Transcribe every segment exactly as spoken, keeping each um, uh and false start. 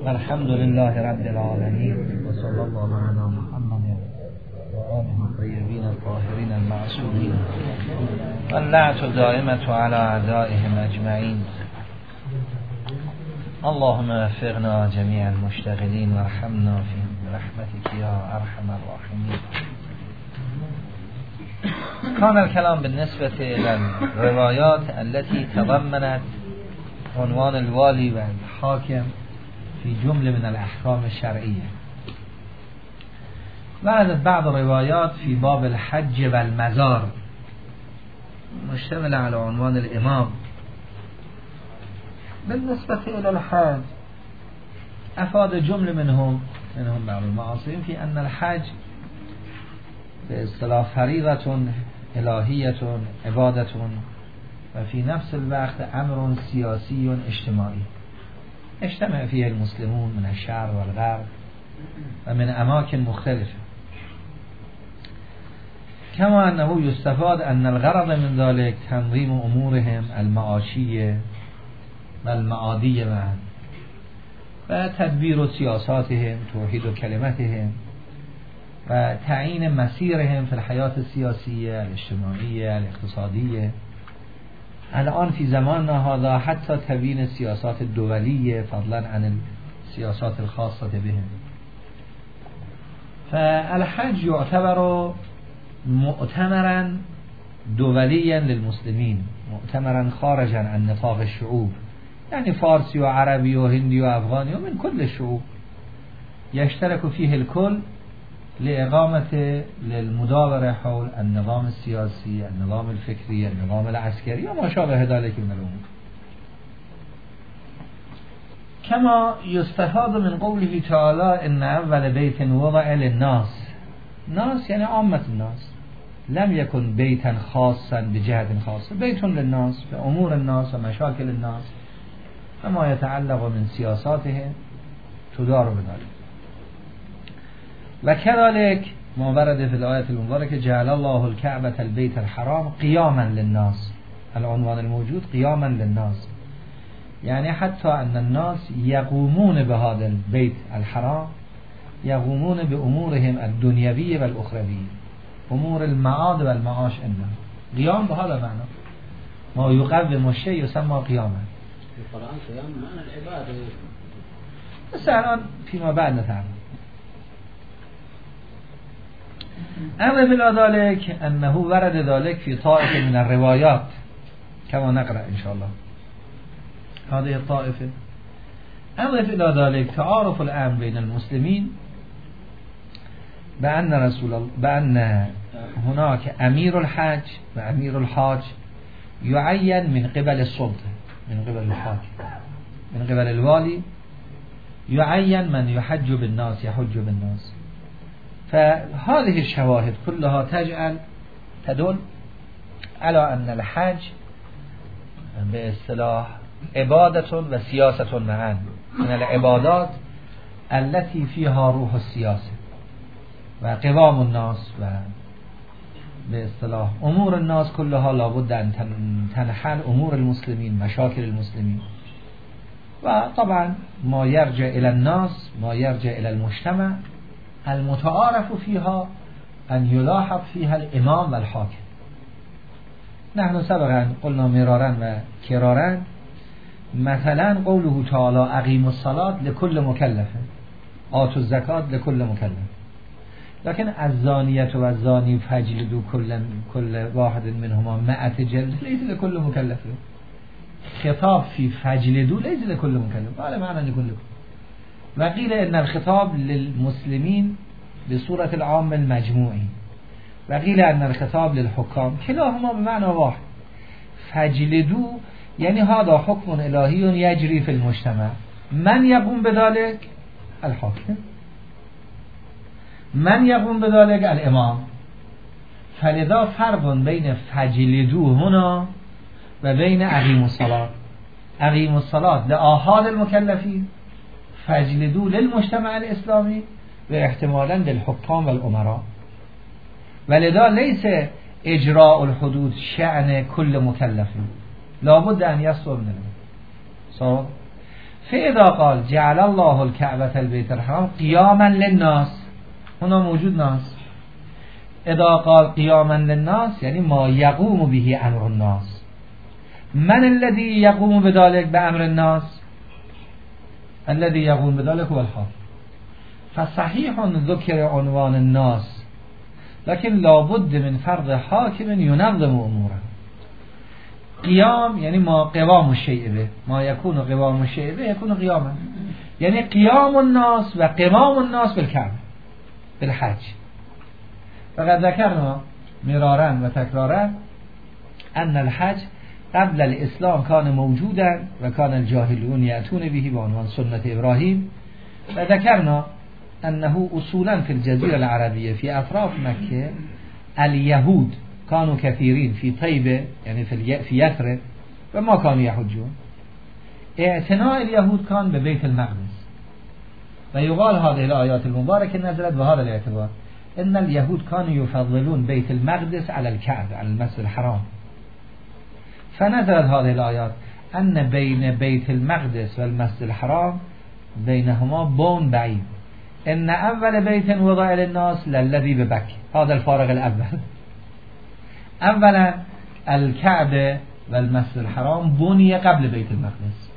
الحمد لله رب العالمين وصلى الله على محمد وآله الطيبين الطاهرين المعصومين واللعنة الدائمة على أعدائهم أجمعين. اللهم وفقنا جميع المشتغلين وارحمنا فيهم برحمتك يا أرحم الراحمين. كان الكلام بالنسبة إلى الروايات التي تضمنت عنوان الوالي والحاكم في جملة من الأحكام الشرعية. وردت بعض الروايات في باب الحج والمزار مشتملة على عنوان الإمام. بالنسبة إلى الحج أفاد جملة منهم منهم بعض المعاصرين في أن الحج باصطلاح فريضة إلهية عبادة وفي نفس الوقت أمر سياسي اجتماعي اجتمع فيه المسلمون من الشرق والغرب ومن أماكن مختلفة، كما أنه يستفاد أن الغرض من ذلك تنظيم أمورهم المعاشية والمعادية معا وتدبير سياساتهم توحيد كلمتهم وتعيين مسيرهم في الحياة السياسية الاجتماعية الاقتصادية. الآن في زماننا هذا حتى تبيين السياسات الدولية فضلا عن السياسات الخاصة بهم. فالحج يعتبر مؤتمرا دوليا للمسلمين، مؤتمرا خارجا عن نطاق الشعوب، يعني فارسي وعربي وهندي وأفغاني ومن كل الشعوب يشترك فيه الكل لإقامة للمداورة حول النظام السياسي، النظام الفكري، النظام العسكري وما شابه ذلك من الأمور. كما يستفاد من قوله تعالى إن أول بيت وضع للناس، ناس يعني عامة الناس، لم يكن بيتا خاصا بجهة خاصة، بيت للناس بأمور الناس ومشاكل الناس فما يتعلق من سياساتهم تدار بذلك. وكذلك ما ورد في الآية المباركة جعل الله الكعبة البيت الحرام قياما للناس، العنوان الموجود قياما للناس، يعني حتى أن الناس يقومون بهذا البيت الحرام، يقومون بأمورهم الدنيوية والأخروية، أمور المعاد والمعاش إنه قيام بهذا معنى ما يقوم الشيء يسمى قياما. في القرآن قيام معنى العبادة، بس الآن فيما بعد نتعلم. أما من ذلك أنه ورد ذلك في طائفة من الروايات كما نقرأ إن شاء الله هذه الطائفة. أما إلى ذلك تعارف الآن بين المسلمين بأن رسول الله بأن هناك أمير الحج وأمير الحاج يعين من قبل السلطة، من قبل الحاكم، من قبل الوالي يعين من يحج بالناس يحج بالناس. فهذه الشواهد كلها تجعل تدل على أن الحج باصطلاح عبادة وسياسة معا، من العبادات التي فيها روح السياسة وقوام الناس و باصطلاح أمور الناس كلها لابد أن تنحل أمور المسلمين، مشاكل المسلمين، وطبعا ما يرجع إلى الناس، ما يرجع إلى المجتمع المتعارف فيها أن يلاحظ فيها الإمام والحاكم. نحن سبقا قلنا مرارا وكرارا مثلا قوله تعالى أقيموا الصلاة لكل مكلف، آتوا الزكاة لكل مكلف، لكن الزانية والزاني فاجلدوا كل كل واحد منهما مئة جلد ليس لكل مكلف. خطاب في فاجلدوا ليس لكل مكلف، هذا معنى يكون لكم. وقيل إن الخطاب للمسلمين بصورة العام المجموعي، وقيل أن الخطاب للحكام، كلاهما بمعنى واحد. فاجلدوا يعني هذا حكم إلهي يجري في المجتمع، من يقوم بذلك؟ الحاكم. من يقوم بذلك؟ الإمام. فلذا فرق بين فاجلدوا هنا و بين أقيموا الصلاة. أقيموا الصلاة لآحاد المكلفين، فاجلدوا للمجتمع الإسلامي واحتمالا للحكام والأمراء. ولذا ليس إجراء الحدود شأن كل مكلف، لابد أن يصدر منه. صار فاذا قال جعل الله الكعبة البيت الحرام قیاما للناس، هنا موجود ناس. اذا قال قیاما للناس یعنی ما یقوم به امر الناس. من الذي يقوم بذلك بامر الناس؟ الذي يقوم بذلك هو الحاكم. فصحيح ذكر عنوان الناس لكن لابد من فرض حاكم ينظم اموره. قیام یعنی ما قوام الشیء به، ما یکون قوام الشیء به یکون قیاما، یعنی قیام الناس و قوام الناس بالکعبه بالحج. فقد ذكرنا مرارا و تکرارا ان الحج قبل الاسلام كان موجودا و كان الجاهلون يأتون به بعنوان سنة ابراهیم. و ذكرنا انه اصولا في الجزيرة العربية في اطراف مكة اليهود كانوا كثيرين في طيبة يعني في يثرب وما كانوا يحجون. اعتناء اليهود كان ببيت المقدس، ويقال هذه الآيات المباركة نزلت بهذا الاعتبار ان اليهود كانوا يفضلون بيت المقدس على الكعبة على المسجد الحرام. فنزلت هذه الآيات ان بين بيت المقدس والمسجد الحرام بينهما بون بعيد، ان اول بيت وضع للناس للذي ببكة. هذا الفارق الاول. اولا الكعبة والمسجد الحرام بني قبل بيت المقدس،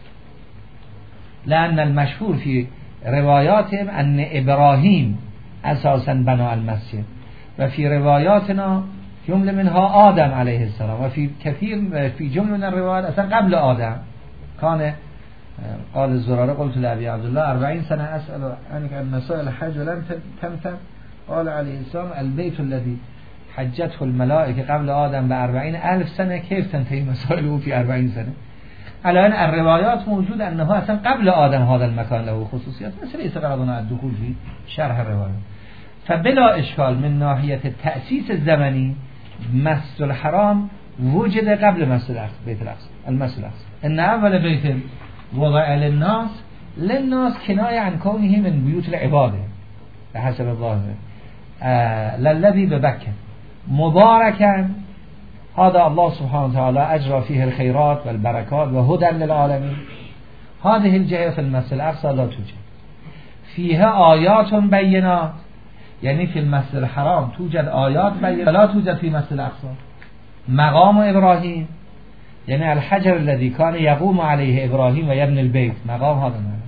لأن المشهور في رواياتهم أن إبراهيم أساسا بنى المسجد، وفي رواياتنا جملة منها آدم عليه السلام، وفي كثير في جملة من الروايات أصلا قبل آدم كان. قال الزرارة قلت لأبي عبد الله أربعين سنة أسأل عنك عن مسائل الحج ولم تمتم. قال عليه السلام البيت الذي حجته الملائكة قبل آدم بأربعين ألف سنة كيف تنتهي مسائله في أربعين سنة؟ الآن الروايات موجود أنه أصلا قبل آدم هذا المكان له خصوصيات، مثل ليس قرارنا الدخول في شرح الروايات. فبلا إشكال من ناحية التأسيس الزمني مسجد الحرام وجد قبل مسجد الأقصى بيت الأقصى المسجد الأقصى. إن أول بيت وضع للناس للناس كناية عن كونه من بيوت العبادة بحسب الظاهر. آه للذي ببكة مباركا، هذا الله سبحانه وتعالى أجرى فيه الخيرات والبركات وهدى للعالمين. هذه الجهة في المسجد الأقصى لا توجد. فيها آيات بينات، يعني في المسجد الحرام توجد آيات بينات لا توجد في المسجد الأقصى. مقام إبراهيم يعني الحجر الذي كان يقوم عليه إبراهيم ويبني البيت، مقام هذا معنى.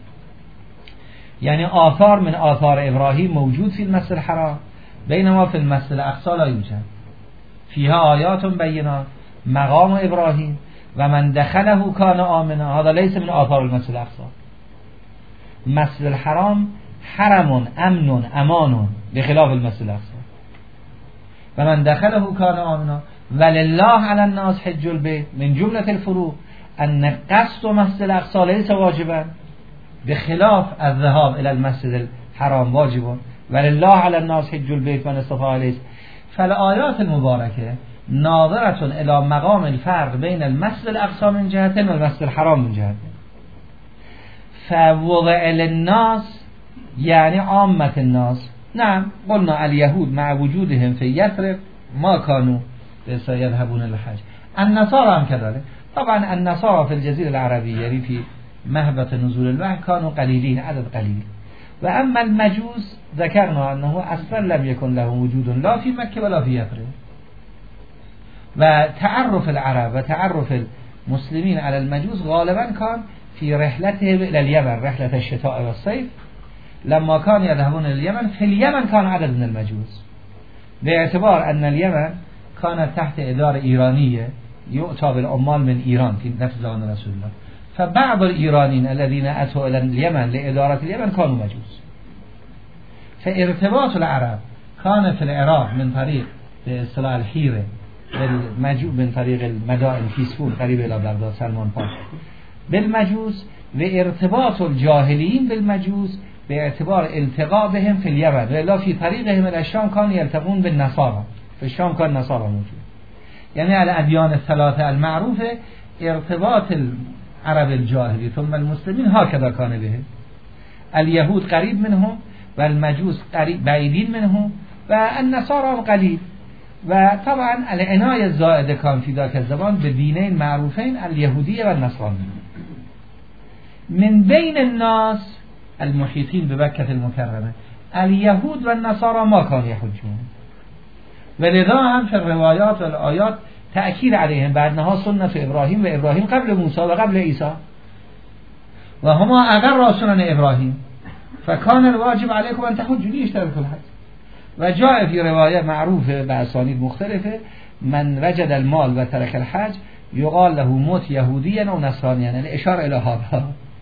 يعني آثار من آثار إبراهيم موجود في المسجد الحرام، بينما في المسجد الأقصى لا يوجد. فيها آيات بينات مقام إبراهيم ومن دخله كان آمنا، هذا ليس من آثار المسجد الأقصى. مسجد الحرام حرم أمن أمان بخلاف المسجد الأقصى. ومن دخله كان آمنا ولله على الناس حج البيت. من جملة الفروق أن قصد مسجد الأقصى ليس واجبا بخلاف الذهاب إلى المسجد الحرام واجب، ولله على الناس حج البيت من استطاع إليه. فالآيات المباركة ناظرة إلى مقام الفرق بين المسجد الأقصى من جهة والمسجد الحرام من جهة. فوضع للناس يعني عامة الناس. نعم قلنا اليهود مع وجودهم في يثرب ما كانوا يذهبون للحج. النصارى هم كذلك. طبعا النصارى في الجزيرة العربية يعني في مهبط نزول الوحي كانوا قليلين، عدد قليل. وأما المجوس ذكرنا أنه أصلا لم يكن له وجود لا في مكة ولا في يثرب. وتعرف العرب وتعرف المسلمين على المجوس غالبا كان في رحلتهم إلى اليمن، رحلة الشتاء والصيف. لما كانوا يذهبون إلى اليمن، في اليمن كان عدد من المجوس، باعتبار أن اليمن كانت تحت إدارة إيرانية يؤتى بالعمال من إيران في نفس زمان رسول الله. فبعض الإيرانيين الذين أتوا إلى اليمن لإدارة اليمن كانوا مجوس. فارتباط العرب كان في العراق من طريق باصطلاح الحيرة بالمجوس، من طريق المدائن كيسفون قريب إلى بغداد سلمان پاشا بالمجوس، وارتباط الجاهلين بالمجوس باعتبار التقاء بهم في اليمن، ولا في طريقهم إلى الشام كانوا يلتقون بالنصارى. في الشام كان النصارى موجود. يعني الأديان الثلاثة المعروفة ارتباط العرب الجاهلي ثم المسلمين هكذا كان بهم. اليهود قريب منهم والمجوس قريب بعيدين منهم والنصارى قليل. وطبعا العناية الزائدة كان في ذاك الزمان بدينين معروفين اليهودية والنصرانية. من بین الناس المحیطین بمکة المکرمه الیهود و النصارى ما کانوا یحجون ولذا هم فی الروایات و الآیات تأکید علیهم بأنها سنت ابراهیم و ابراهیم قبل موسی و قبل عیسی و هما اقر سنن ابراهیم فکان الواجب علیکم ان تحجوا اشترک الحج و جاء فی روایه معروفه به اسانید مختلفه من وجد المال و ترک الحج یقال له موت یهودیا و نصرانیا، یعنی اشاره الی هذا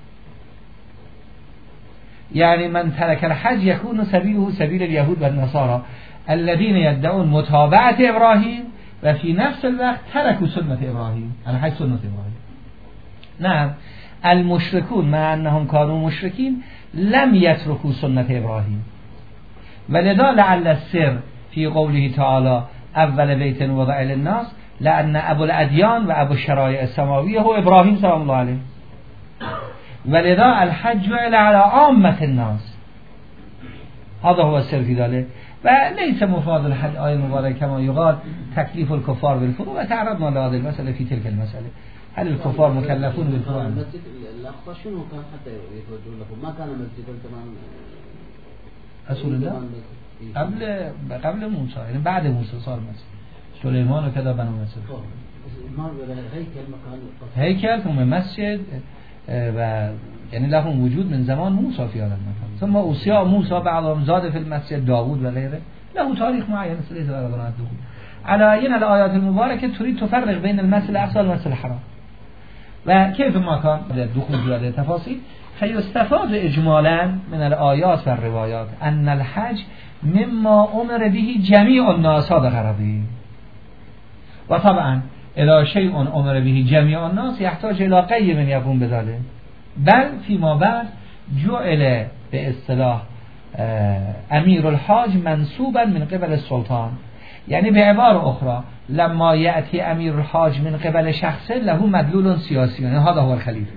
یعنی من ترک الحج یکون سبیله سبیل اليهود و النصارى الذين يدعون متابعت ابراهیم و فی نفس الوقت ترکوا سنت ابراهیم، الحج سنت ابراهیم. نه المشركون مع انهم كانوا مشركين لم يتركوا سنت ابراهیم ولذا لعل السر في قوله تعالى اول بیت وضع للناس لأن ابو الادیان و ابو الشرائع السماویه هو ابراهیم سلام الله علیه ولذا الحج على عامة الناس هذا هو السر في ذلك و ليس مفاد الحج آية مباركة كما يقال تكليف الكفار بالفروع وتعرضنا لهذه المسألة في تلك المسألة هل الكفار مكلفون بالفروع؟ المسجد الأقصى شنو كان حتى يتوجهون له؟ ما كان مسجدا كمان رسول الله قبل قبل موسى يعني بعد موسى صار مسجد سليمان وكذا بنوا مسجد ما هيكل مكان هيكل ثم مسجد و یعنی لهم وجود من زمان موسی فی هذا المكان ثم اوصیا موسی بعضهم زاد في المسجد داوود و غیره له تاریخ معین سلیت و دخول على این الآیات المبارکه تريد تفرق بین المسجد الاقصى والمسجد الحرام و كيف ما كان دخول في هذه التفاصيل فيستفاد اجمالا من الآيات والروايات ان الحج مما امر به جميع الناس هذا غرضی و طبعا اذا شيء امر به جميع الناس يحتاج الى قيم يقوم بذلك بل فيما بعد جعل به اصطلاح امیر الحاج منصوبا من قبل السلطان، یعنی به عبارة اخرى لما یأتی امیر الحاج من قبل شخص له مدلول سیاسی، یعنی هذا هو الخلیفه.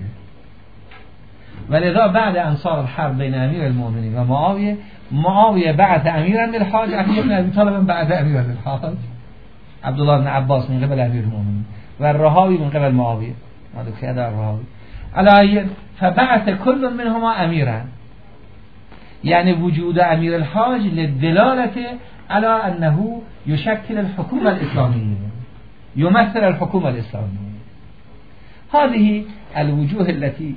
ولذا بعد انصار الحرب بین امیر المؤمنین و معاویه معاویه بعث امیرا للحاج علی بن ابی طالب بعد امیرا للحاج عبدالله بن عباس من قبل امیر المؤمنین و الرهاوی من قبل معاویه هذا كذا الرهاوي على فبعث كل منهما اميرا، يعني وجود امير الحاج للدلالة على انه يشكل الحكومة الاسلامية يمثل الحكومة الاسلامية. هذه الوجوه التي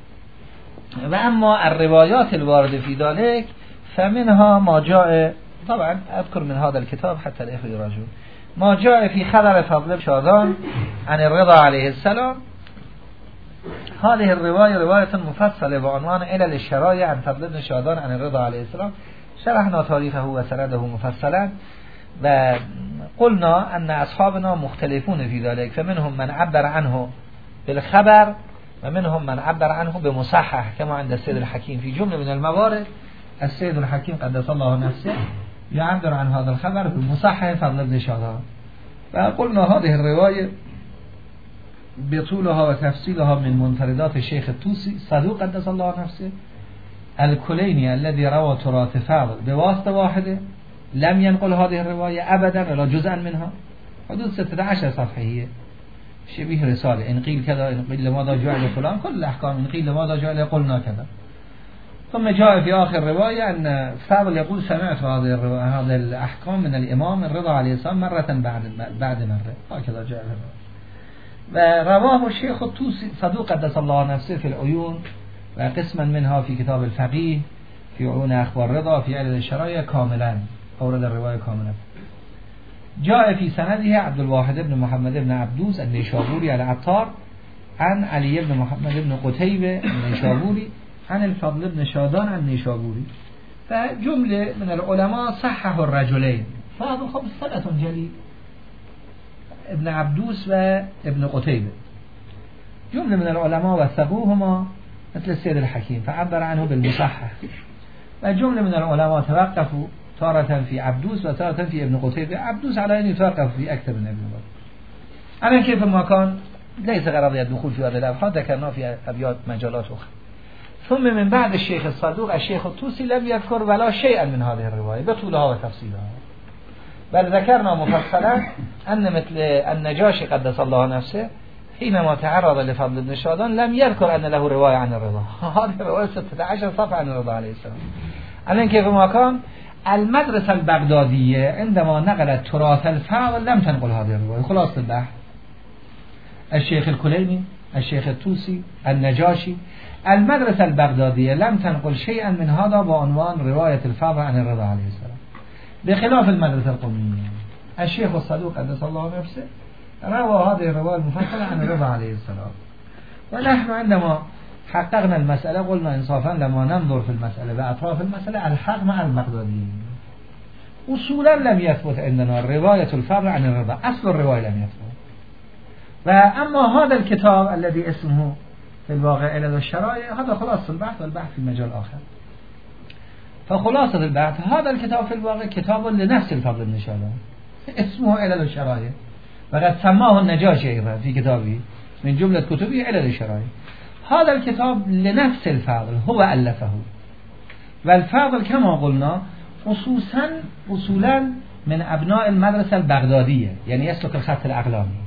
واما الروايات الواردة في ذلك فمنها ما جاء طبعا اذكر من هذا الكتاب حتى الاخوة يراجعون ما جاء في خبر فضل شادان عن الرضا عليه السلام. هذه الرواية رواية مفصلة بعنوان علل الشرائع عن فضل بن شادان عن الرضا عليه السلام، شرحنا تاريخه وسنده مفصلا وقلنا أن أصحابنا مختلفون في ذلك، فمنهم من عبر عنه بالخبر ومنهم من عبر عنه بمصحح كما عند السيد الحكيم في جملة من الموارد. السيد الحكيم قدس الله نفسه يعبر عن هذا الخبر بمصحح فضل بن شادان، فقلنا هذه الرواية بطولها وتفصيلها من منفردات الشيخ الطوسي صدوق قدس الله نفسه الكليني الذي روى تراث فاضل بواسطة واحدة لم ينقل هذه الرواية أبدا ولا جزءا منها، حدود ستة عشر صفحة هي شبيه رسالة إن قيل كذا إن قيل لماذا جعل فلان كل الأحكام إن قيل لماذا جعل قلنا كذا. ثم جاء في آخر رواية أن فاضل يقول سمعت هذه هذه الأحكام من الإمام الرضا عليه السلام مرة بعد بعد مرة هكذا جاء الرواية. ورواه الشيخ الطوسي صدوق قدس الله نفسه في العيون وقسما منها في كتاب الفقيه في عيون أخبار رضا في علل الشرائع كاملا أورد الرواية كاملا. جاء في سنده عبد الواحد بن محمد بن عبدوس النيشابوري العطار عن علي بن محمد بن قتيبة النيشابوري عن الفضل بن شادان عن النيشابوري. فجملة من العلماء صححوا الرجلين فهذا خمس ثلاث جليل ابن عبدوس وابن قتيبة، جملة من العلماء وثقوهما مثل السيد الحكيم فعبر عنه بالمصحح، وجملة من العلماء توقفوا تارة في عبدوس وتارة في ابن قتيبة. عبدوس على أن يتوقف في أكثر من ابن قتيبة. أنا كيف ما كان ليس غرضي الدخول في هذه الأبحاث ذكرنا في أبيات مجالات أخرى. ثم من بعد الشيخ الصدوق الشيخ الطوسي لم يذكر ولا شيئا من هذه الرواية بطولها وتفصيلها، بل ذكرنا مفصلا أن مثل النجاشي قدس الله نفسه حينما تعرض لفضل بن شادان لم يذكر أن له رواية عن الرضا. هذه رواية ستة عشر صفحة عن الرضا عليه السلام. الآن كيف ما كان المدرسة البغدادية عندما نقلت تراث الفضل لم تنقل هذه الرواية. خلاص البحث الشيخ الكليني، الشيخ الطوسي، النجاشي، المدرسة البغدادية لم تنقل شيئا من هذا بعنوان رواية الفضل عن الرضا عليه السلام، بخلاف المدرسة القومية. الشيخ الصدوق قدس الله نفسه روى هذه الرواية المفصلة عن الرضا عليه السلام. ونحن عندما حققنا المسألة قلنا إنصافا لما ننظر في المسألة بأطراف المسألة الحق مع البغدادي. أصولا لم يثبت عندنا رواية الفضل عن الرضا، أصل الرواية لم يثبت. وأما هذا الكتاب الذي اسمه في الواقع علل الشرائع هذا خلاصة البحث، والبحث في مجال آخر. فخلاصة البحث هذا الكتاب في الواقع كتاب لنفس الفضل بن شادان اسمه علل الشرائع، وقد سماه النجاشي أيضا في كتابه من جملة كتبه علل الشرائع. هذا الكتاب لنفس الفضل هو ألفه، والفضل كما قلنا خصوصا أصولا من أبناء المدرسة البغدادية، يعني يسلك الخط العقلاني.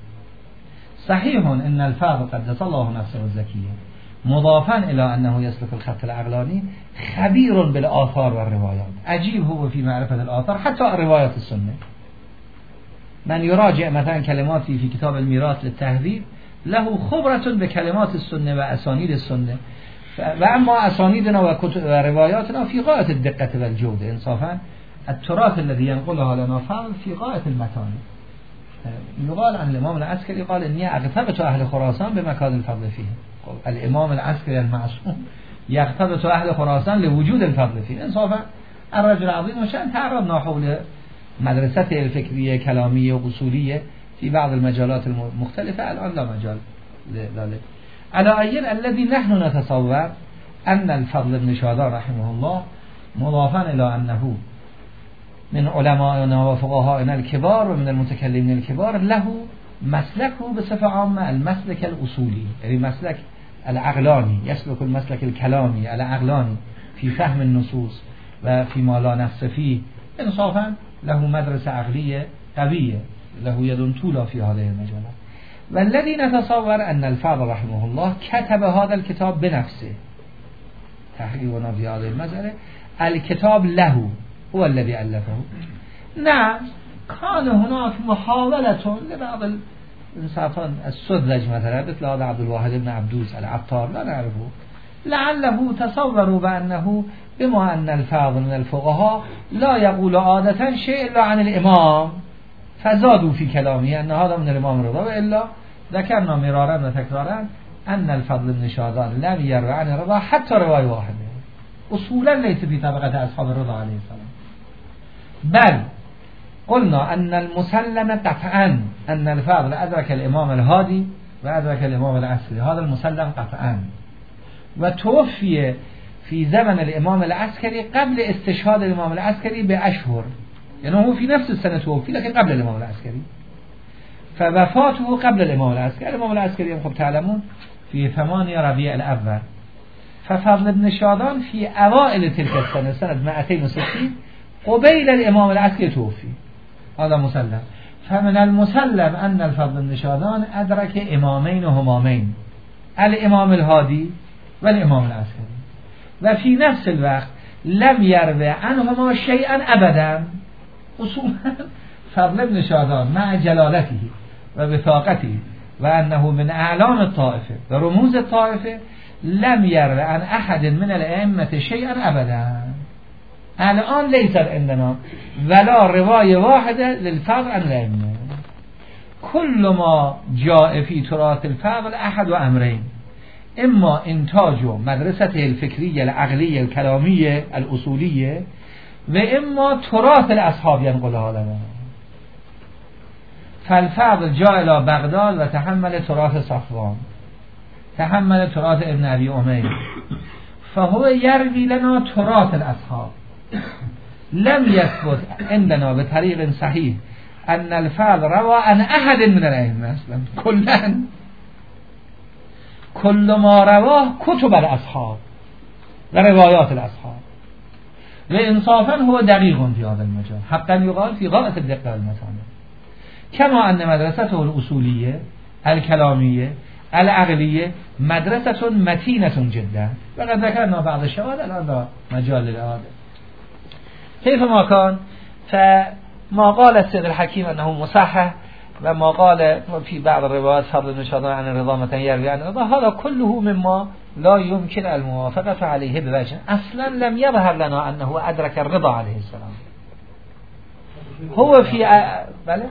صحيح أن الفضل قدس الله نفسه الزكية مضافا إلى أنه يسلك الخط العقلاني خبير بالآثار والروايات، عجيب هو في معرفة الآثار حتى الروايات السنة. من يراجع مثلا كلماتي في كتاب الميراث للتهذيب له خبرة بكلمات السنة وأسانيد السنة، وأما أسانيدنا ورواياتنا في غاية الدقة والجودة. إنصافا التراث الذي ينقلها لنا فضل في غاية المتانة. يقال عن الإمام العسكري قال إني أغتبت أهل خراسان بمكان الفضل فيه. الإمام العسكري المعصوم يغتبت أهل خراسان لوجود الفضل فيه. إنصافا الرجل العظيم وشأن تعرضنا حول مدرسته الفكرية كلامية وأصولية في بعض المجالات المختلفة، الآن لا مجال لذلك. على أي الذي نحن نتصور أن الفضل بن شادان رحمه الله مضافا إلى أنه من علمائنا وفقهائنا الكبار ومن المتكلمين الكبار له مسلكه بصفة عامة المسلك الأصولي، يعني مسلك العقلاني، يسلك المسلك الكلامي العقلاني في فهم النصوص وفيما لا نفس فيه. إنصافا له مدرسة عقلية قوية، له يد طولى في هذه المجالات. والذي نتصور أن الفضل رحمه الله كتب هذا الكتاب بنفسه تحقيقنا في هذه المسألة، الكتاب له هو الذي ألفه. نعم كان هناك محاولة لبعض الإنصافان السذج مثلا مثل هذا عبد الواحد بن عبدوس العطار لا نعرفه، لعله تصوروا بأنه بما أن الفاضل من الفقهاء لا يقول عادة شيء إلا عن الإمام فزادوا في كلامه أن هذا من الإمام الرضا، وإلا ذكرنا مرارا وتكرارا أن الفضل بن شادان لم يروي عن الرضا حتى رواية واحدة، أصولا ليس في طبقة أصحاب الرضا عليه السلام. بل قلنا أن المسلم قطعا أن الفضل أدرك الإمام الهادي وأدرك الإمام العسكري، هذا المسلم قطعا، وتوفي في زمن الإمام العسكري قبل استشهاد الإمام العسكري بأشهر، يعني هو في نفس السنة توفي لكن قبل الإمام العسكري، فوفاته قبل الإمام العسكري. الإمام العسكري خب تعلمون في ثمانية ربيع الأول، ففضل بن شادان في أوائل تلك السنة سنة مئتين وستين قبيل الإمام العسكري توفي، هذا مسلم. فمن المسلم أن الفضل بن شادان أدرك إمامين وهمامين، الإمام الهادي والإمام العسكري، وفي نفس الوقت لم يروي عنهما شيئا أبدا. أصولا فضل بن شادان مع جلالته وبثاقته وأنه من أعلام الطائفة ورموز الطائفة لم يروي عن أحد من الأئمة شيئا أبدا. الآن ليس عندنا ولا رواية واحدة للفضل عن الأئمة. كل ما جاء في تراث الفضل أحد وأمرين، إما إنتاج مدرسته الفكرية العقلية الكلامية الأصولية، وإما تراث الأصحاب ينقلها لنا. فالفضل جاء إلى بغداد وتحمل تراث صفوان، تحمل تراث ابن أبي أمير، فهو يروي لنا تراث الأصحاب. لم يثبت عندنا بطريق صحيح أن الفضل روى عن أحد من الأئمة أصلا، كلا كل ما رواه كتب الأصحاب وروايات الأصحاب. وإنصافا هو دقيق في هذا المجال، حقا يقال في غاية الدقة والمتانة. كما أن مدرسته الأصولية الکلامیه العقلیه مدرسة متینة جدا وقد ذكرنا بعض الشواهد الان لا مجال للإعادة. كيف ما كان فما قال السيد الحكيم أنه مصحح وما قال في بعض الروايات فضل النشاطان عن الرضا متى يروي عن الرضا هذا كله مما لا يمكن الموافقة عليه بوجه اصلا لم يظهر لنا أنه أدرك الرضا عليه السلام. هو في ا... بله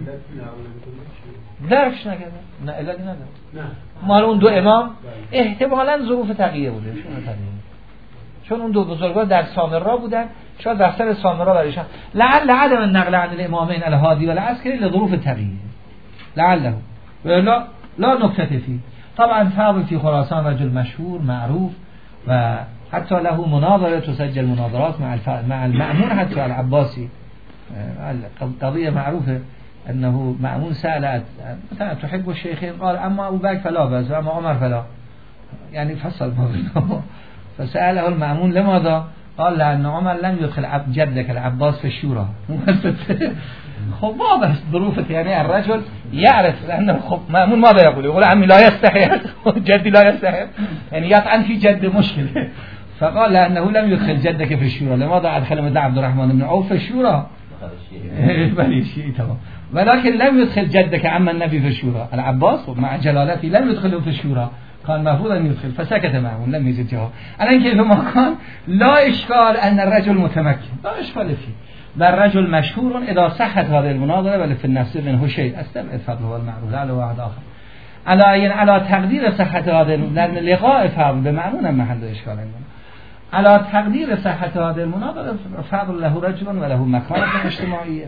درکش نکرده نه علتی نداره مال اون دو امام احتمالاً ظروف تقیه بوده چون تقیه چون اون دو بزرگوار در سامرا بودن شاید دفتر سامرا برایشان لعل عدم النقل عن الامامین الهادی والعسکری لظروف تقیه لعله ولا لا نکته فيه. طبعا فاضل في خراسان رجل مشهور معروف و حتی له مناظره تسجل مناظرات مع الف... مع المأمون حتى العباسي قضيه معروفه انه مأمون سأل مثلا تحب الشيخين قال اما ابو بكر فلا بأس واما عمر فلا يعني فصل بينهما فسأله المأمون لماذا قال لأن عمر لم يدخل جدك العباس في الشورى. خب واضح ظروفه يعني الرجل يعرف لأنه خب مأمون ماذا يقول يقول عمي لا يستحي جدي لا يستحي يعني يطعن في جد مشكلة فقال لأنه لم يدخل جدك في الشورى لماذا أدخل مثل عبد الرحمن بن عوف في الشورى بلي شيء تمام ولكن لم يدخل جدك عم النبي في الشورى العباس مع جلالته لم يدخله في الشورى كان مفروض أن يدخل فسكت معه لم يزد جواب. الآن كيف ما كان لا إشكال أن الرجل متمكن لا إشكال فيه والرجل مشهور إذا صحت هذه المناظرة بل في النفس منه شيء استبعد فضله والمعروف على واحد آخر على يعني على تقدير صحة هذا لأن لقاء فضل بمعنون محل إشكال عندنا على تقدير صحة هذه المناظرة فضل له رجل وله مكانة اجتماعية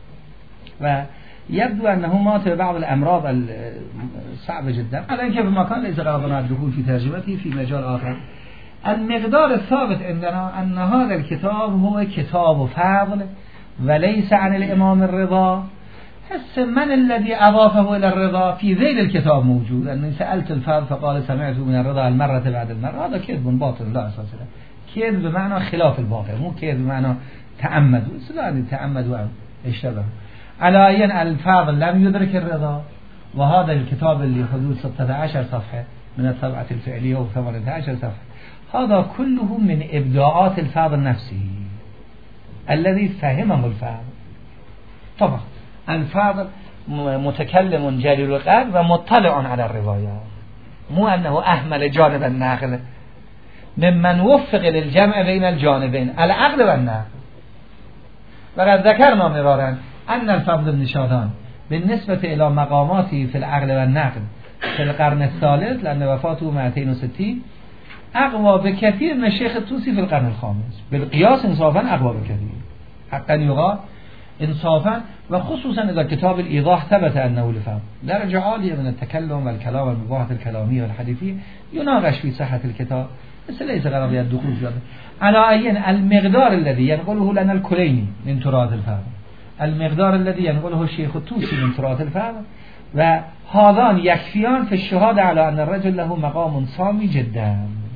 ويبدو أنه مات ببعض الأمراض الصعبة جدا. الآن كيف ما كان ليس غرضنا الدخول في ترجمته في مجال آخر. المقدار الثابت عندنا أن هذا الكتاب هو كتاب فضل وليس عن الإمام الرضا. هسه من الذي أضافه إلى الرضا في ذيل الكتاب موجود أني سألت الفضل فقال سمعت من الرضا المرة بعد المرة هذا كذب باطل لا أساس له كذب بمعنى خلاف الباطل مو كذب بمعنى تعمد يعني تعمد واشتبه. على أين الفضل لم يدرك الرضا وهذا الكتاب اللي حدود ستة عشر صفحة من الطبعة الفعلية وثمانية عشر صفحة هذا كله من إبداعات الفضل نفسه الذي فهمه الفضل. طبعا الفاضل متكلم جليل القدر ومطلع على الروايات مو أنه أهمل جانب النقل ممن وفق للجمع بين الجانبين العقل والنقل. وقد ذكرنا مرارا أن الفضل بن شادان بالنسبة إلى مقاماته في العقل والنقل في القرن الثالث لأن وفاته مئتين وستين أقوى بكثير من الشيخ الطوسي في القرن الخامس بالقياس انصافا أقوى بكثير حقا يقال انصافا وخصوصا إذا كتاب الإيضاح ثبت أنه لفهم درجة عالية من التكلم والكلام والمباحث الكلامية والحديثية يناقش في صحة الكتاب بس ليس غرض الدخول في هذا. على أين المقدار الذي ينقله لنا الكليني من تراث الفهم المقدار الذي ينقله الشيخ الطوسي من تراث الفهم وهذان يكفيان في الشهادة على أن الرجل له مقام سامي جدا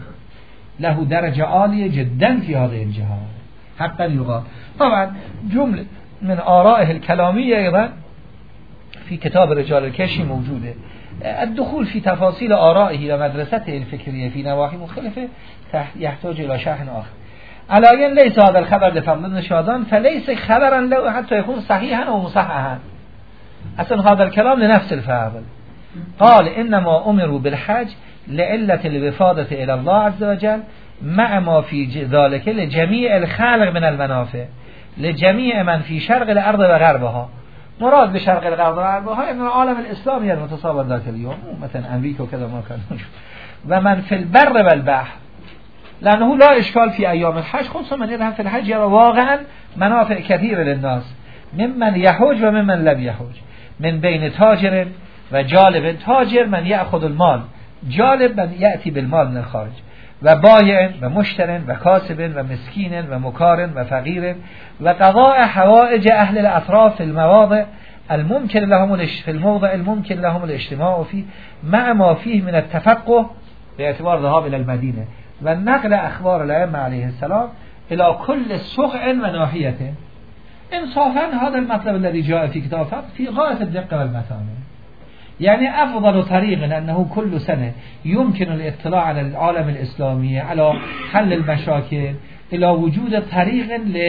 له درجة عالية جدا في هذه الجهات حقا يقال. طبعا جملة من آرائه الكلامية أيضا في كتاب رجال الكشي موجودة. الدخول في تفاصيل آرائه ومدرسته الفكرية في نواحي مختلفة يحتاج إلى شرح آخر. على أن ليس هذا الخبر لفضل بن شادان فليس خبرا له حتى يكون صحيحا أو مصححا أصلا هذا الكلام لنفس الفاضل قال إنما أمروا بالحج لعلة الوفادة إلى الله عز وجل مع ما في ذلك لجميع الخلق من المنافع لجميع من في شرق الأرض وغربها. مراد بشرق الأرض وغربها إن العالم الإسلامي المتصور ذاك اليوم مثلا أمريكا وكذا ما كان ومن في البر والبحر لأنه لا إشكال في أيام الحج خصوصا من يذهب في الحج يرى واقعا منافع كثيرة للناس ممن يحوج وممن لم يحوج من بين تاجر وجالب. تاجر من يأخذ المال جالب من يأتي بالمال من الخارج و بایع و مشتر و کاسب و مسکین و مکار و فقیر و قضاء حوائج اهل الاطراف في المواضع الممكن لهم في الموضع الممكن لهم الاجتماع فيه مع ما فيه من التفقه باعتبار ذهاب الى المدينه و نقل اخبار الائمه عليه السلام الى كل سقع و ناحيه. انصافا هذا المطلب الذي جاء في كتاب فقه في غايه الدقه والمتانه يعني أفضل طريق أنه كل سنة يمكن الاطلاع على العالم الإسلامي على حل المشاكل إلى وجود طريق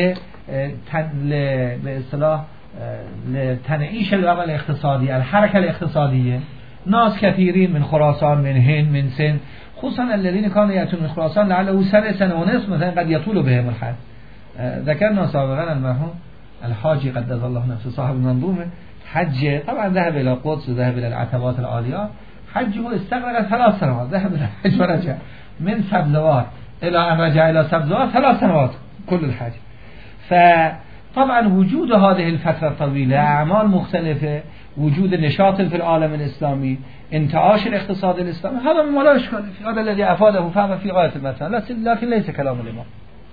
لإصلاح لتنعيش الوضع الاقتصادي، الحركة الاقتصادية. ناس كثيرين من خراسان، من هند، من سند، خصوصا الذين كانوا يأتون من خراسان لعله سنة سنة ونصف مثلا قد يطول بهم الحج. ذكرنا سابقا المرحوم الحاجي قدس الله نفسه صاحب المنظومة حج، طبعا ذهب إلى القدس وذهب إلى العتبات العالية، حجه استغرق ثلاث سنوات، ذهب إلى الحج ورجع من سبزوار إلى أن رجع إلى سبزوار ثلاث سنوات كل الحج. فطبعا وجود هذه الفترة الطويلة، أعمال مختلفة، وجود نشاط في العالم الإسلامي، انتعاش الاقتصاد الإسلامي، هذا ما لا إشكال فيه، هذا الذي أفاده فهم في غاية المثال، لكن ليس كلام الإمام.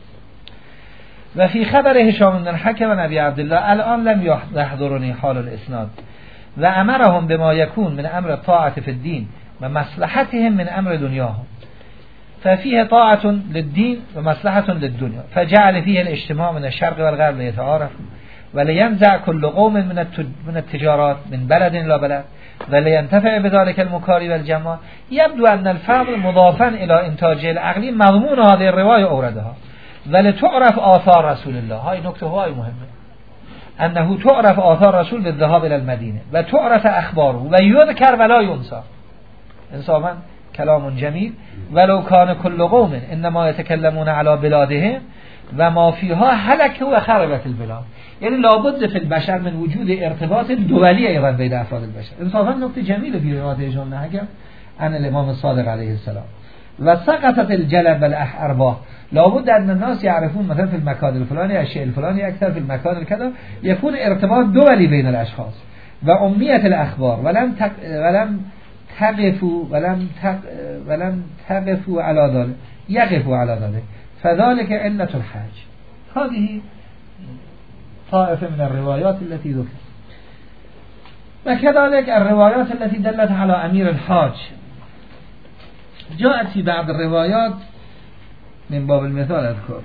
وفي خبر هشام بن الحكم عن أبي عبد الله الآن لم يحضرني حال الإسناد وأمرهم بما يكون من أمر الطاعة في الدين ومصلحتهم من أمر دنياهم، ففيه طاعة للدين ومصلحة للدنيا، فجعل فيه الاجتماع من الشرق والغرب ليتعارف ولينزع كل قوم من من التجارات من بلد إلى بلد ولينتفع بذلك المكاري والجماع. يبدو أن الفضل مضافا إلى إنتاج العقلي مضمون هذه الرواية أوردها، ولتعرف آثار رسول الله. هاي نکته هاي مهمة، أنه تعرف آثار رسول بالذهاب إلى المدينة وتعرف أخباره ويذكر ولا ينسى. إنصافا كلام جميل. ولو كان كل قوم إنما يتكلمون على بلادهم وما فيها هلك وخربت البلاد. يعني لابد في البشر من وجود ارتباط دولي أيضا بين أفراد البشر. إنصافا نکته جميلة في رواية هشام بن الحكم عن الإمام الصادق عليه السلام. وسقطت الجلب والأرباح، لابد أن الناس يعرفون مثلا في المكان الفلاني الشيء الفلاني أكثر، في المكان الكذا يكون ارتباط دولي بين الأشخاص. وأمية الأخبار ولم تق... ولم تقفوا ولم تق... ولم تقفوا على ذلك يقفوا على ذلك، فذلك علة الحج. هذه طائفة من الروايات التي ذكرت. وكذلك الروايات التي دلت على أمير الحاج جاءت في بعض الروايات. من باب المثال أذكر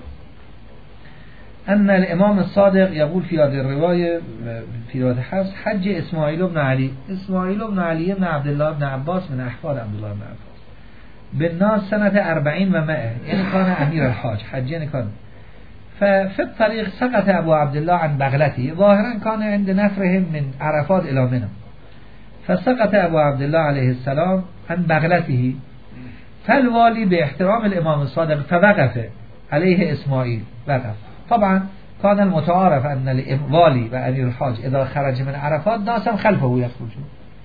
أن الإمام الصادق يقول في هذه الرواية في رواية حفص حج إسماعيل بن علي إسماعيل بن علي بن عبد الله بن عباس من أحفاد عبد الله بن عباس بالناس سنة أربعين ومائة، يعني كان أمير الحاج حجين كان. ففي الطريق سقط أبو عبد الله عن بغلته، ظاهرا كان عند نفرهم من عرفات إلى منى، فسقط أبو عبد الله عليه السلام عن بغلته، فالوالي باحترام الإمام الصادق فوقف عليه إسماعيل وقف. طبعا كان المتعارف أن الوالي وأمير الحاج إذا خرج من عرفات ناسا خلفه يخرجون،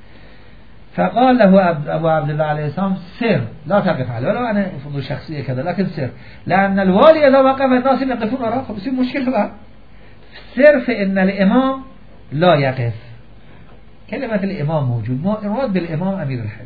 فقال له أبو عبد الله عليه السلام سر لا تقف عليه، ولو أنا فضل شخصية كذا لكن سر، لأن الوالي إذا وقف الناس يقفون وراءه فبصير مشكلة بقى. سر في أن الإمام لا يقف، كلمة الإمام موجود، مراد بالإمام أمير الحج.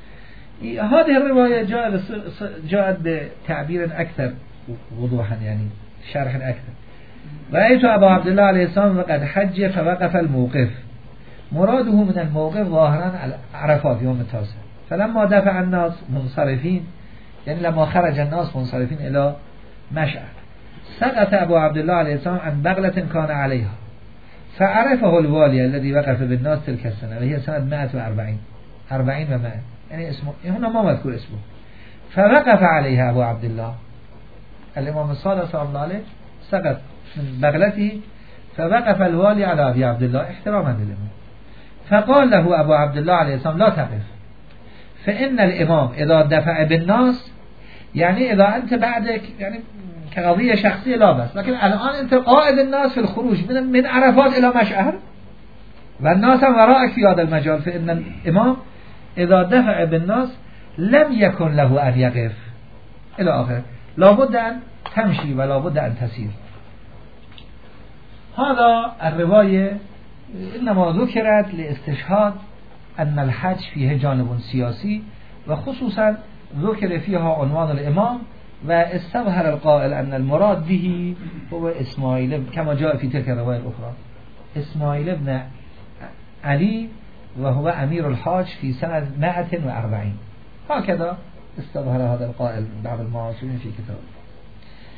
هذه الرواية جاءت جاءت بتعبير أكثر وضوحا، يعني شرح أكثر. رأيت أبا عبد الله عليه السلام وقد حج فوقف الموقف، مراده من الموقف ظاهرا عرفات يوم التاسع، فلما دفع الناس منصرفين، يعني لما خرج الناس منصرفين إلى مشعر، سقط أبو عبد الله عليه السلام عن بغلة كان عليها، فعرفه الوالي الذي وقف بالناس تلك السنة وهي سنة مائة وأربعين أربعين ومائة، يعني اسمه هنا ما مذكور اسمه، فوقف عليها أبو عبد الله. الإمام الصادق صلى الله عليه سقط من بغلته فوقف الوالي على أبي عبد الله احتراما للإمام، فقال له أبو عبد الله عليه السلام لا تقف، فإن الإمام إذا دفع بالناس، يعني إذا أنت بعدك يعني كقضية شخصية لا بس، لكن الآن أنت قائد الناس في الخروج من من عرفات إلى مشعر والناس وراءك في هذا المجال، فإن الإمام إذا دفع بالناس لم يكن له أن يقف إلى آخر، لابد أن تمشي ولا بد أن تسير. هذا الرواية إنما ذكرت لاستشهاد أن الحج فيه جانب سياسي، وخصوصا ذكر فيها عنوان الإمام، واستظهر القائل أن المراد به هو إسماعيل كما جاء في تلك الرواية الأخرى، إسماعيل بن علي وهو أمير الحاج في سنة مائة وأربعين. هكذا استظهر هذا القائل بعض المعاصرين في كتابه.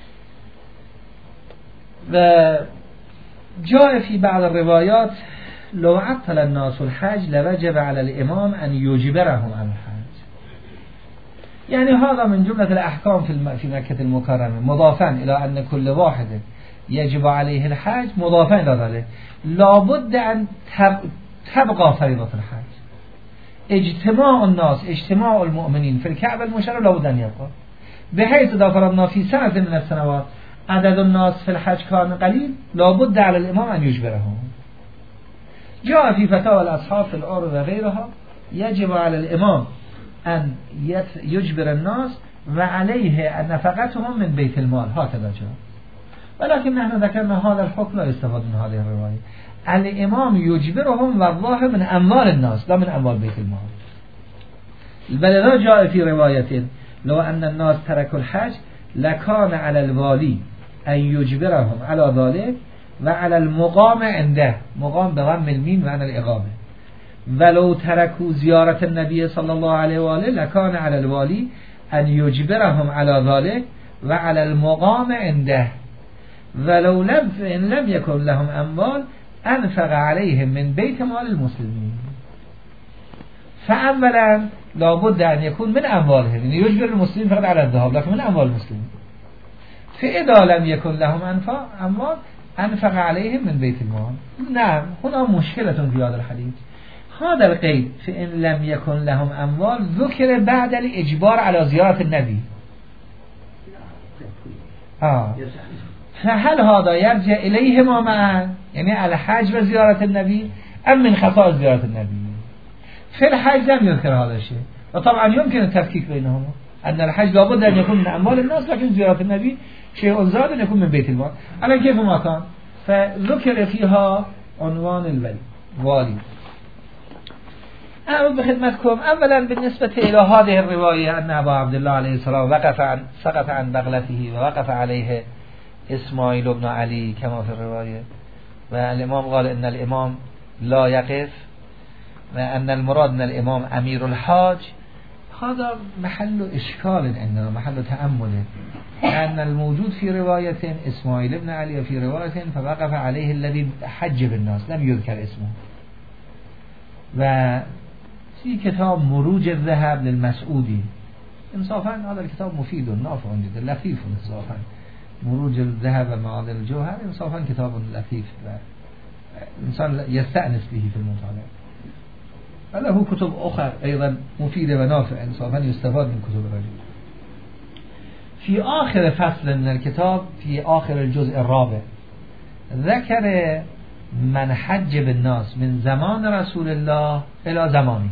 وجاء في بعض الروايات لو عطل الناس الحج لوجب على الامام ان يجبرهم على الحج. يعني هذا من جملة الأحكام في في مكة المكرمة، مضافا إلى أن كل واحد يجب عليه الحج، مضافا إلى ذلك لابد أن تبقى فريضة الحج. اجتماع الناس، اجتماع المؤمنين في الكعبة المشرفة لابد أن يبقى، بحيث إذا فرضنا في سنة من السنوات عدد الناس في الحج كان قليل لابد على الإمام أن يجبرهم. جاء في فتاوى الأصحاب في الأرض وغيرها يجب على الإمام أن يجبر الناس وعليه أن نفقتهم من بيت المال، هكذا جاء. ولكن نحن ذكرنا هذا الحكم لا يستفاد من هذه الرواية. الإمام يجبرهم والله من أموال الناس لا من أموال بيت المال. بل لا جاء في رواية لو أن الناس تركوا الحج لكان على الوالي أن يجبرهم على ذلك وعلى المقام عنده، مقام بضم الميم معنى الإقامة، ولو تركوا زيارة النبي صلى الله عليه وآله لكان على الوالي أن يجبرهم على ذلك وعلى المقام عنده، ولو لم إن لم يكن لهم أموال أنفق عليهم من بيت مال المسلمين. فأولا لابد أن يكون من أموالهم، يعني يجبر المسلمين فقط على الذهاب لكن من أموال المسلمين. فإذا لم يكن لهم أموال أنفق عليهم من بيت المال. نعم هنا مشكلة في هذا الحديث. هذا القيد فإن لم يكن لهم أموال ذكر بعد الإجبار على زيارة النبي. آه. فهل هذا يرجع إليهما معا، يعني على حج وزيارة النبي، أم من خصائص زيارة النبي؟ في الحج لم يذكر هذا الشيء، وطبعا يمكن التفكيك بينهما، أن الحج لابد أن يكون من أموال الناس، لكن زيارة النبي شيء زاد أن يكون من بيت المال. على كيف ما كان فذكر فيها عنوان الولي والي. أعود بخدمتكم. أولا بالنسبة إلى هذه الرواية أن أبا عبد الله عليه السلام وقف عن سقط عن بغلته ووقف عليه إسماعيل بن علي كما في الرواية، والإمام قال إن الإمام لا يقف، وأن المراد من الإمام أمير الحاج. هذا محل إشكال عندنا، محل تأمل، لأن الموجود في رواية إسماعيل بن علي وفي رواية فوقف عليه الذي حج بالناس لم يذكر اسمه. وفي كتاب مروج الذهب للمسعودي انصافا هذا الكتاب مفيد نافع جدا لطيف، انصافا مروج الذهب ومعادن الجوهر انصافا كتاب لطيف الإنسان يستأنس به في المطالعة. وله كتب أخرى أيضا مفيدة ونافع انصافا يستفاد من كتب الرجل. في آخر فصل من الكتاب في آخر الجزء الرابع ذكر من حج بالناس من زمان رسول الله إلى زمانه.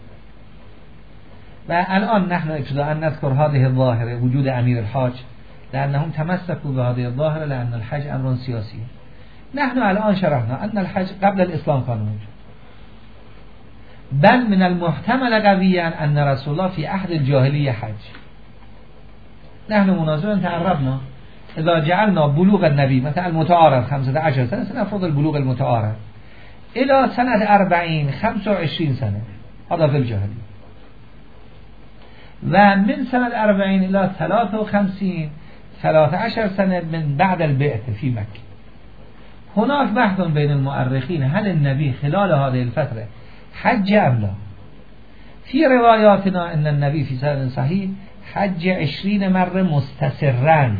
والآن نحن ابتداء نذكر هذه الظاهرة وجود أمير الحاج، لأنهم تمسكوا بهذه الظاهرة لأن الحج أمر سياسي. نحن الآن شرحنا أن الحج قبل الإسلام كان موجود، بل من المحتمل قويا أن رسول الله في عهد الجاهلية حج. نحن مناظرا تعرفنا إذا جعلنا بلوغ النبي مثلا المتعارف خمسة عشر سنة سنفرض البلوغ المتعارف إلى سنة أربعين خمسة وعشرين سنة، هذا في الجاهلية، ومن سنة أربعين إلى ثلاثة وخمسين ثلاثة عشر سنة من بعد البعثة في مكة. هناك بحث بين المؤرخين هل النبي خلال هذه الفترة حج أم لا. في رواياتنا أن النبي في سنة صحيح حج عشرين مرة مستسرا،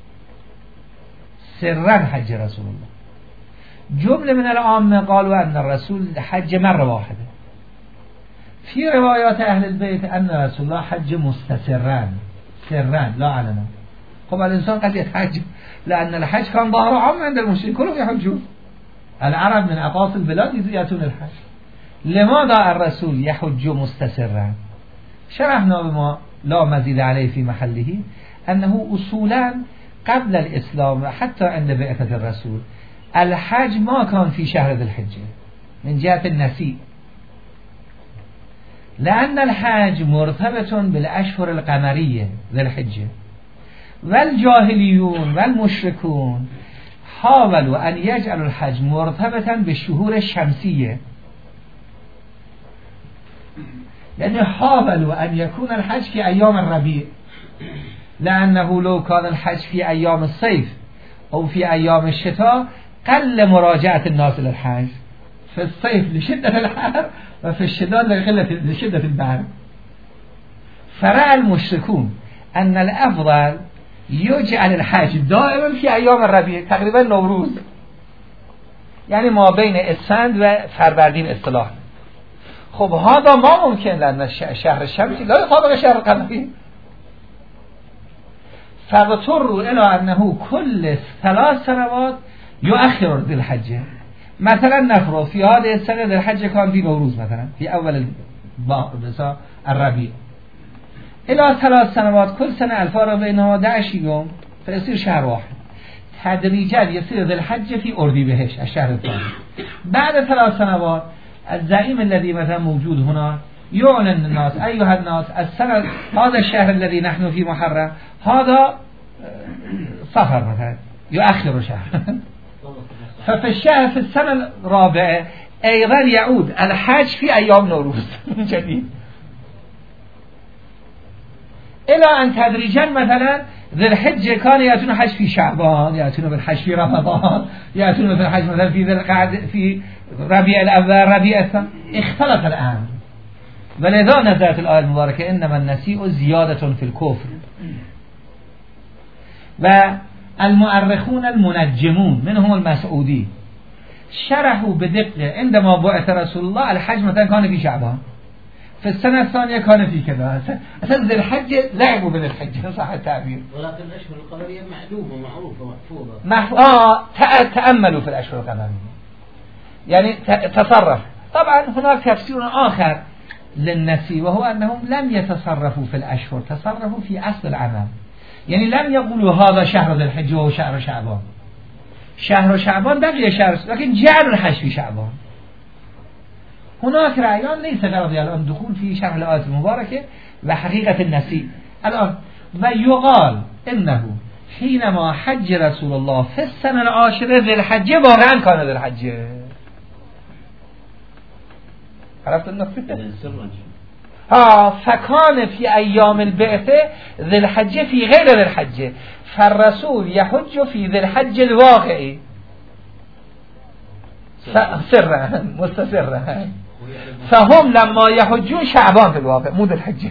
سرا حج رسول الله. جملة من العامة قالوا أن الرسول حج مرة واحدة. في روايات أهل البيت أن رسول الله حج مستسرا سرا لا علنا. طبعا الإنسان قد يتحج، لأن الحج كان ظاهر عام عند المشركين كلهم يحجون، العرب من أقاصي البلاد يأتون الحج. لماذا الرسول يحج مستسرا؟ شرحنا بما لا مزيد عليه في محله أنه أصولا قبل الإسلام حتى عند بعثة الرسول الحج ما كان في شهر ذي الحجة من جهة النسيء، لأن الحج مرتبط بالأشهر القمرية ذي الحجة، والجاهليون والمشركون حاولوا أن يجعلوا الحج مرتبطا بالشهور الشمسية، يعني حاولوا أن يكون الحج في أيام الربيع، لأنه لو كان الحج في أيام الصيف أو في أيام الشتاء قل مراجعة الناس للحج، في الصيف لشدة الحر وفي الشتاء لشدة البرد. فرأى المشركون أن الأفضل يجعل الحج دائما في أيام الربيع تقریبا نوروز، یعنی ما بین اسفند و فروردین اصطلاح. خب هذا ما ممکن لأن شهر الشمس لا يطابق شهر القمري، فاضطروا إلى أنه كل ثلاث سنوات يؤخر ذي الحجة. مثلا نفرض في هذه السنة ذي الحجة كان في نوروز مثلا في أول الربيع، إلى ثلاث سنوات كل سنة الفارق بينها داعش يوم فيصير شهر واحد. تدريجا يصير ذي الحجة في أرديبهشت الشهر الثاني. بعد ثلاث سنوات الزعيم الذي مثلا موجود هنا يعلن الناس أيها الناس السنة هذا الشهر الذي نحن في محرم هذا صفر مثلا يؤخر شهر. ففي الشهر في السنة الرابعة أيضا يعود الحج في أيام نوروز جديد، إلى أن تدريجا مثلا ذي الحجة كان يأتون حج في شعبان، يأتون بالحج في رمضان، يأتون بالحج مثلا في ذي القعدة في ربيع الأول ربيع الثاني. اختلط الآن، ولذا نزلت الآية المباركة إنما النسيء زيادة في الكفر. والمؤرخون المنجمون منهم المسعودي شرحوا بدقة عندما بعث رسول الله الحج مثلا كان في شعبان، في السنة الثانية كان في كذا، أساس ذي الحجة لعبوا بذي الحجة صح التعبير. ولكن الأشهر القمرية معلومة معروفة محفوظة. مح... آه تأملوا في الأشهر القمرية، يعني تصرف. طبعا هناك تفسير آخر للنسي وهو أنهم لم يتصرفوا في الأشهر، تصرفوا في أصل العمل. يعني لم يقولوا هذا شهر ذي الحجة وهو شهر شعبان، شهر شعبان بقي شهر، لكن جعلوا الحج في شعبان. هناك رأيان ليس غرضي الآن دخول في شرح الآية المباركة وحقيقة النسي الآن. ويقال إنه حينما حج رسول الله في السنة العاشرة ذي الحجة واقعا كان ذي الحجة. عرفت النقطة؟ ها فكان في أيام البعثة ذي الحجة في غير ذي الحجة، فالرسول يحج في ذي الحجة الواقعي سرا مستسرا، فهم لما يحجون شعبان في الواقع مو ذي الحجة.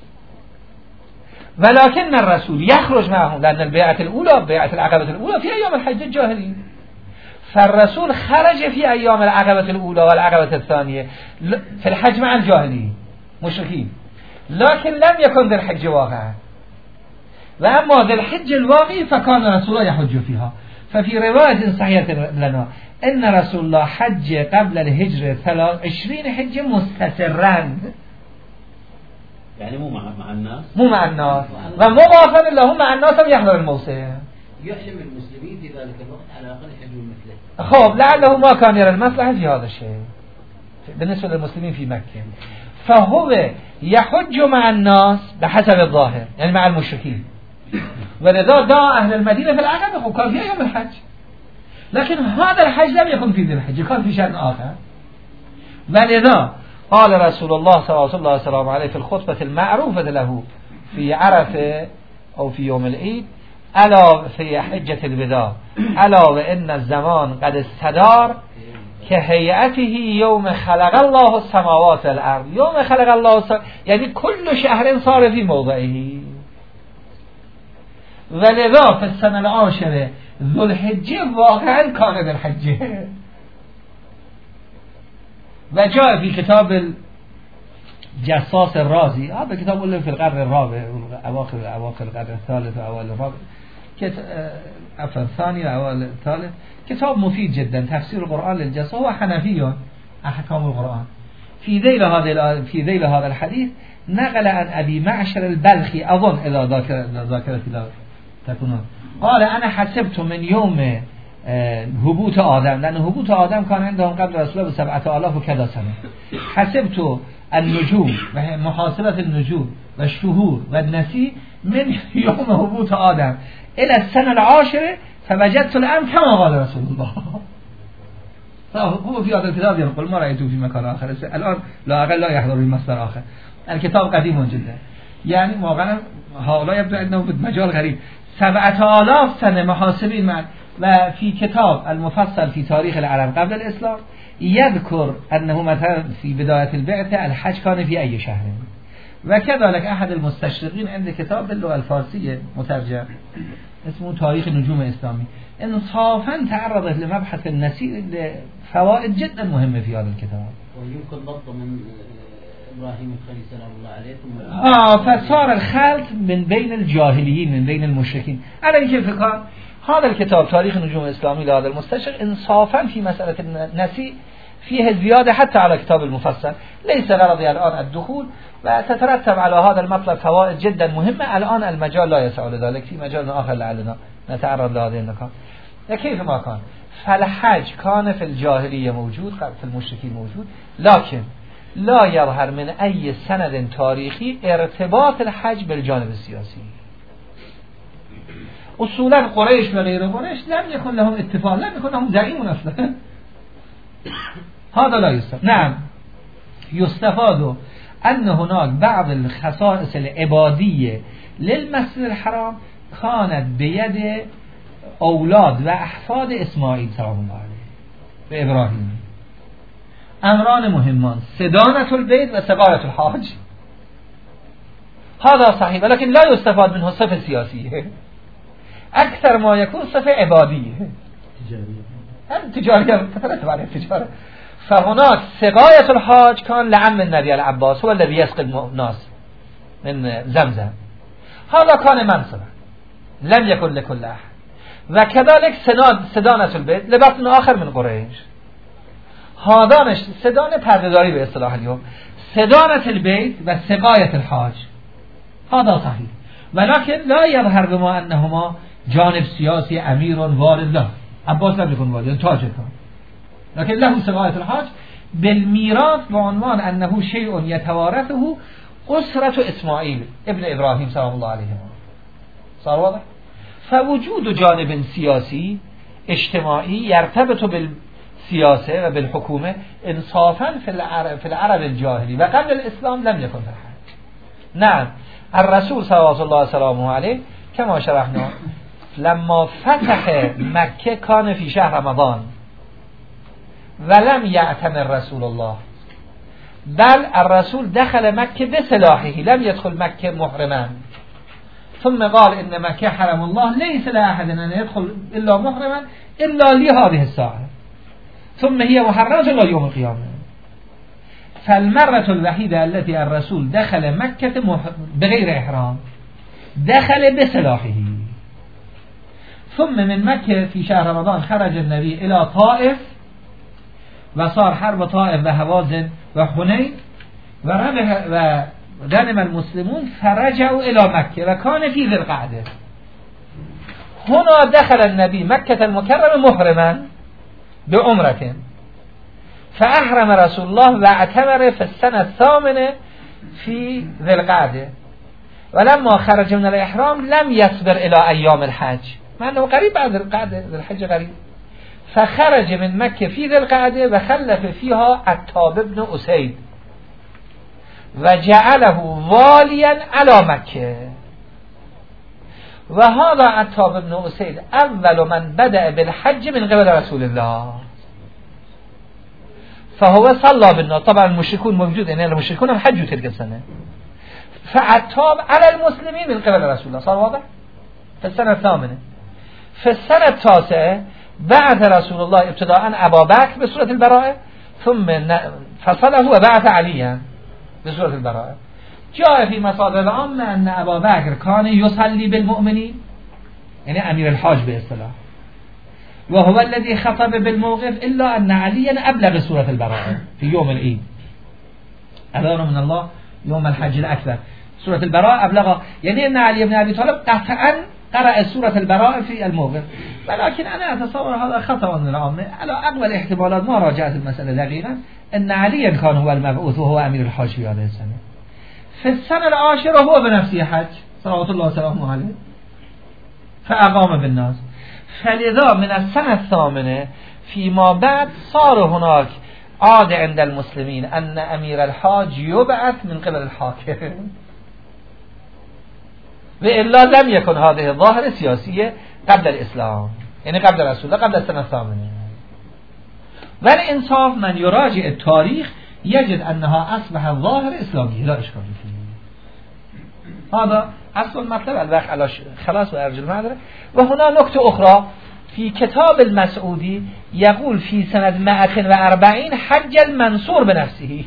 ولكن الرسول يخرج معهم لأن البيعة الأولى بيعة العقبة الأولى في أيام الحج الجاهلي، فالرسول خرج في أيام العقبة الأولى والعقبة الثانية في الحج مع الجاهلي مشركين، لكن لم يكن ذي الحج واقعا. وأما ذي الحج الواقعي فكان رسول الله يحج فيها. ففي رواية صحيحة لنا إن رسول الله حج قبل الهجرة عشرين حجة مستسرا، يعني مو مع مع الناس مو مع الناس ومضافا له مع الناس يحضر الموسم، يعلم المسلمين في ذلك الوقت على الأقل يحجون مثله. خب لعله ما كان يرى المصلحة في هذا الشيء بالنسبة للمسلمين في مكة، فهو يحج مع الناس بحسب الظاهر يعني مع المشركين، ولذا دعا أهل المدينة في العقبة وكان في يوم الحج. لكن هذا الحج لم يكن في ذي الحج، كان في شأن آخر. ولذا قال رسول الله صلى الله عليه وسلم عليه في الخطبة المعروفة له في عرفة أو في يوم العيد ألا في حجة الوداع ألا وإن الزمان قد استدار كهيئته يوم خلق الله السماوات والأرض. يوم خلق الله السماوات يعني كل شهر صار في موضعه. ولذا في السنة العاشرة ذو الحجة واقعا كان ذو الحجة. وجاء في كتاب الجصاص الرازي، هذا كتاب اللي في القرن الرابع أواخر أواخر القرن الثالث وأوائل الرابع عفوا الثاني وأوائل الثالث، كتاب مفيد جدا تفسير القرآن للجصاص. هو حنفي أحكام القرآن. في ذيل هذا في ذيل هذا الحديث نقل عن أبي معشر البلخي أظن إذا ذاكر ذاكرتي لا تكون قال أنا حسبت من يوم هبوط آدم، لأن هبوط آدم كان عندهم قبل رسول الله بسبعة آلاف وكذا سنة. حسبت النجوم محاسبة النجوم والشهور والنسي من يوم هبوط آدم إلى السنة العاشرة فوجدت الآن كما قال رسول الله. هو في هذا الكتاب يقول ما رأيته في مكان آخر، الآن لا أقل لا يحضر في مصدر آخر. الكتاب قديم جدا، يعني واقعا هؤلاء يبدو أنه مجال غريب. سبعة آلاف سنة محاسبين معا. وفي كتاب المفصل في تاريخ العرب قبل الإسلام يذكر أنه مثلا في بداية البعثة الحج كان في أي شهر. وكذلك أحد المستشرقين عند كتاب باللغة الفارسية مترجم اسمه تاريخ النجوم الإسلامي انصافا تعرضت لمبحث النسيء لفوائد جدا مهمة في هذا الكتاب. ويمكن ضبطه من إبراهيم الخليل سلام الله عليه ثم آه فصار الخلط من بين الجاهليين من بين المشركين. على كيف كان هذا الكتاب تاريخ النجوم الإسلامي لهذا المستشرق انصافا في مسألة النسيء فيه زيادة حتى على كتاب المفصل. ليس غرضي الآن الدخول وتترتب على هذا المطلب فوائد جدا مهمة. الآن المجال لا يسع لذلك، في مجال آخر لعلنا نتعرض لهذه النقاط. كيف ما كان فالحج كان في الجاهلية موجود، في المشركين موجود، لكن لا يظهر من أي سند تاريخي ارتباط الحج بالجانب السياسي. أصولا قريش وغير قريش لم يكن لهم اتفاق، لم يكن لهم زعيم أصلا. هذا لا يستفاد. نعم يستفاد أن هناك بعض الخصائص العبادية للمسجد الحرام كانت بيد أولاد و أحفاد إسماعیل سلام الله عليه وإبراهيم. أمران مهمان: صدانة البيت و سقاية الحاج. هذا صحيح، ولكن لا يستفاد منه صفة سياسية، أكثر ما يكون صفة عبادية تجارية تجارية تترتب عليه التجارة. فهناك سقاية الحاج كان لعم النبي العباس هو الذي يسقي الناس من زمزم، هذا كان منصبا لم يكن لكل أحد. وكذلك صدانة البيت لبطن آخر من قريش، هذانش صدانة پردهداری به اصطلاح اليوم، صدانة البيت و سقاية الحاج. هذا صحيح، ولكن لا يظهر بما أنهما جانب سياسي أمير وارد له. عباس لم يكن وارد، تاج كان، لكن له سقاية الحاج بالميراث بعنوان أنه شيء يتوارثه أسرة إسماعيل ابن إبراهيم سلام الله عليه. صار واضح؟ فوجود جانب سياسي اجتماعي يرتبط بالسياسة و بالحكومة انصافا في العرب, في العرب الجاهلي و قبل الإسلام لم يكن في الحج. نعم الرسول صلى الله عليه عليه كما شرحنا لما فتح مكة كان في شهر رمضان ولم يعتمر رسول الله، بل الرسول دخل مكة بسلاحه، لم يدخل مكة محرما. ثم قال إن مكة حرم الله ليس لأحد أن يدخل إلا محرما إلا لهذه الساعة، ثم هي محرمة إلى يوم القيامة. فالمرة الوحيدة التي الرسول دخل مكة بغير إحرام دخل بسلاحه. ثم من مكة في شهر رمضان خرج النبي إلى طائف وصار حرب طائف وهوازن وحنين وربح وغنم المسلمون فرجعوا إلى مكة وكان في ذي القعدة. هنا دخل النبي مكة المكرمة محرما بعمرة، فأحرم رسول الله واعتمر في السنة الثامنة في ذي القعدة، ولما خرج من الإحرام لم يصبر إلى أيام الحج، مع أنه قريب بعد القعدة، ذي الحج قريب، فخرج من مكة في ذي القعدة وخلف فيها عتاب بن أسيد وجعله واليا على مكة. وهذا عتاب بن أسيد أول من بدأ بالحج من قبل رسول الله، فهو صلى بالناس. طبعا المشركون موجود، يعني المشركون هم حجوا تلك السنة، فعتاب على المسلمين من قبل رسول الله. صار واضح؟ في السنة الثامنة. في السنة التاسعة بعث رسول الله ابتداء أبا بكر بسورة البراءة، ثم فصله وبعث عليا بسورة البراءة. جاء في مصادر العامة أن أبا بكر كان يصلي بالمؤمنين، يعني أمير الحاج باصطلاح، وهو الذي خطب بالموقف، إلا أن عليا أبلغ سورة البراءة في يوم العيد. أذان من الله يوم الحج الأكبر، سورة البراءة أبلغ، يعني أن علي بن أبي طالب قطعا قرأ سورة البراءة في الموقف. ولكن أنا أتصور هذا خطأ من العامة. على أقوى الاحتمالات ما راجعت المسألة دقيقا، أن عليا كان هو المبعوث وهو أمير الحاج في هذه السنة. في السنة العاشرة هو بنفسه حج صلوات الله وسلامه عليه، فأقام بالناس. فلذا من السنة الثامنة فيما بعد صار هناك عادة عند المسلمين أن أمير الحاج يبعث من قبل الحاكم، وإلا لم يكن هذه الظاهرة سياسية قبل الإسلام، يعني قبل رسول الله، قبل السنة الثامنة. والانصاف من يراجع التاريخ يجد انها اصبح ظاهر اسلامی لا اشکال فيه. هذا اصل المطلب. الوقت على خلاص وارجل نداره. و هنا نکته اخرى في كتاب المسعودي يقول في سنة مئة وأربعين حج المنصور بنفسه.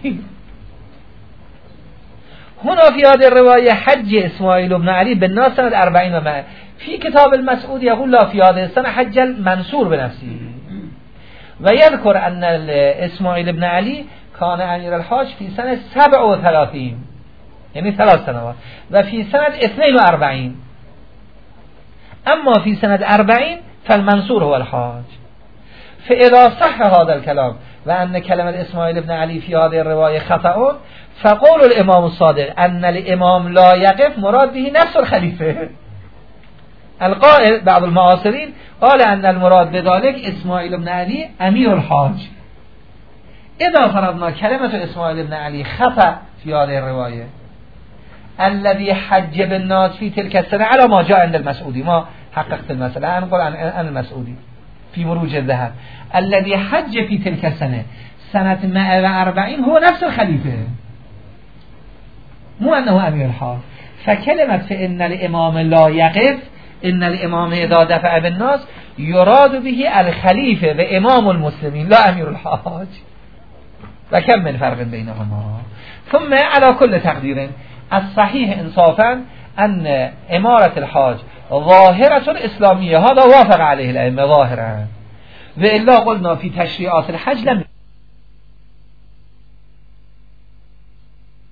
هنا في هذه الرواية حج إسماعيل بن علي بالناس سنة أربعين ومئة. في كتاب المسعود يقول لا في هذه السنة حج المنصور بنفسه. ويذكر أن إسماعيل بن علي كان أمير الحاج في سنة سبع وثلاثين يعني ثلاث سنوات، وفي سنة اثنين وأربعين. أما في سنة أربعين فالمنصور هو الحاج. فإذا صح هذا الكلام وأن كلمة إسماعيل بن علي في هذه الرواية خطأ، فقول الإمام الصادق أن الإمام لا يقف مراد به نفس الخليفة. القائل بعض المعاصرين قال أن المراد بذلك إسماعيل بن علي أمير الحاج. إذا فرضنا كلمة إسماعيل بن علي خطأ في هذه الرواية، الذي حج بالناس في تلك السنة على ما جاء عند المسعودي، ما حققت المسألة، أنا أقول عن المسعودي في مروج الذهب، الذي حج في تلك السنة سنة مئة وأربعين هو نفس الخليفة، مو أنه أمير الحاج. فكلمة فإن الإمام لا يقف، إن الإمام إذا دفع بالناس يراد به الخليفة وإمام المسلمين لا أمير الحاج. وكم من فرق بينهما. ثم على كل تقدير الصحيح انصافا أن إمارة الحاج ظاهرة الإسلامية، هذا وافق عليه الأئمة ظاهرا، وإلا قلنا في تشريعات الحج لم